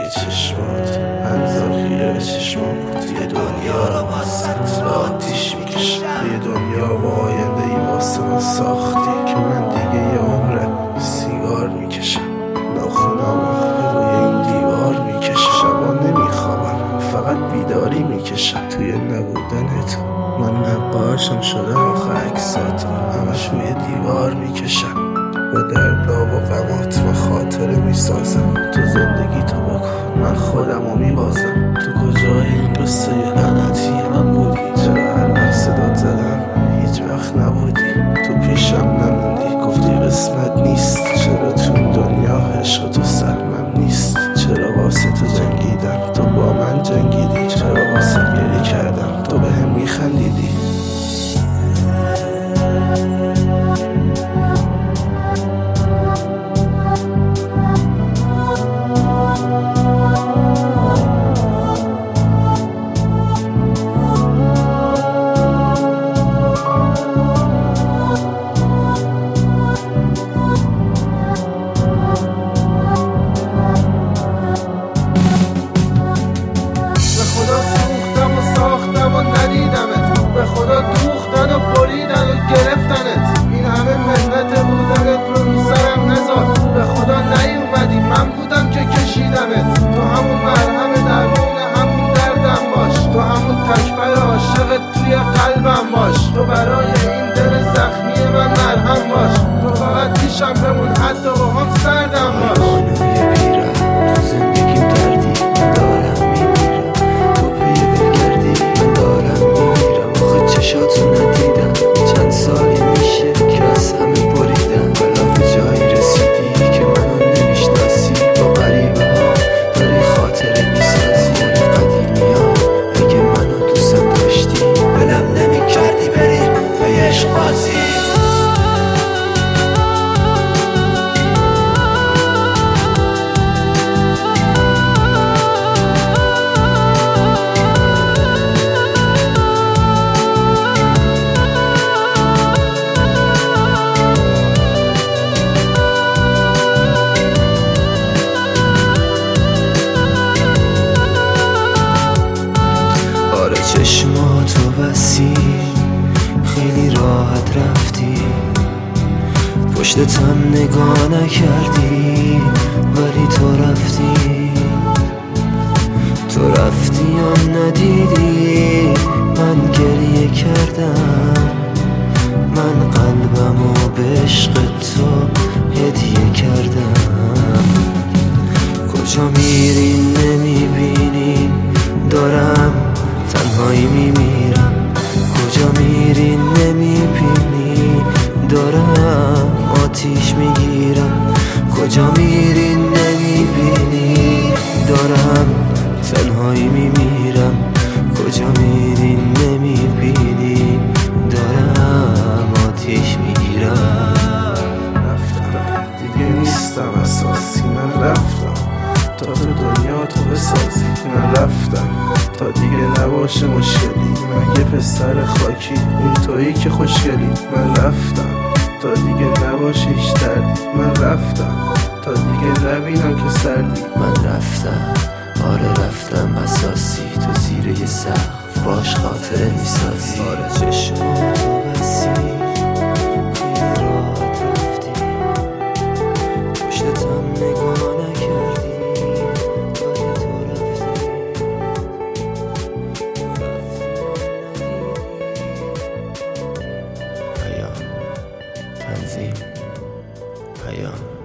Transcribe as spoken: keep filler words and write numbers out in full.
چشمات انزاخیه چشمان بود. یه دنیا رو واسط به آتیش میکشم، یه دنیا با آینده ای واسه من ساختی که من دیگه یه عمره سیگار میکشم. ناخونامو روی این دیوار میکشم، شبا نمیخوابم فقط بیداری میکشم. توی نبودن تو من نقاشم شدم آخه عکساتو همش روی دیوار میکشم. با دردا و غمات من خاطره میسازم. تو زندگی تو بکن من خودمو میبازم. تو کجای این قصه لعنتی من بودی؟ چرا هر وقت صدات زدم هیچ وقت نبودی؟ تو پیشم نموندی گفتی قسمت نیست. چرا تو دنیا عشق تو سهمم نیست؟ چرا واسه تو جنگیدم تو با من جنگیدی؟ چرا واسه گریه کردم تو به هم میخندیدی؟ به خدا دوختن و بریدن و گرفتنت. این همه منت بودنت رو رو سرم نذار. به خدا نیومدی من بودم که کشیدمت. تو همون مرهم درمون همون دردم باش. تو همون تکبر عاشقت توی قلبم باش. تو برای این دل زخمی من مرهم باش. تو فقط پیشم بمون حتی با هم سردم باش. چشاتو ندیدم چند سالی میشه که از همه بریدم. حالا به جایی رسیدی که منو نمیشناسی. با غریبه ها داری خاطره میسازی. با قدیمی ها اگه منو دوستم داشتی ولم نمیکردی بریم به عشق بازی. چشماتو بسی خیلی راحت رفتی، پشتتم نگاه نکردی ولی تو رفتی. تو رفتی یا ندیدی من گریه کردم. من قلبمو به عشق تو هدیه کردم. کجا میری نمیبینی دارم تنهایی میمیرم. کجا میری نمیبینی دارم آتیش میگیرم. کجا میری نمیبینی دارم تنهایی میمیرم. کجا میری نمیبینی دارم آتیش میگیرم. رفتم دیگه نیستم اساسی. من رفتم تا تو دنیا تو بسازی. من رفتم تا دیگه نباشه مشکلی. من یه پسر خاکی این تویی که خوشگلی. من رفتم تا دیگه نباشه هیچ دردی. من رفتم تا دیگه نبینم که سردی. من رفتم آره رفتم اساسی. تو زیر یه سقف باش خاطره میسازی. آره چشماتو بسی خیلی راحت رفتی، پشتتم نگاه نکردی ولی تو رفتی. پیام تنظیم پیام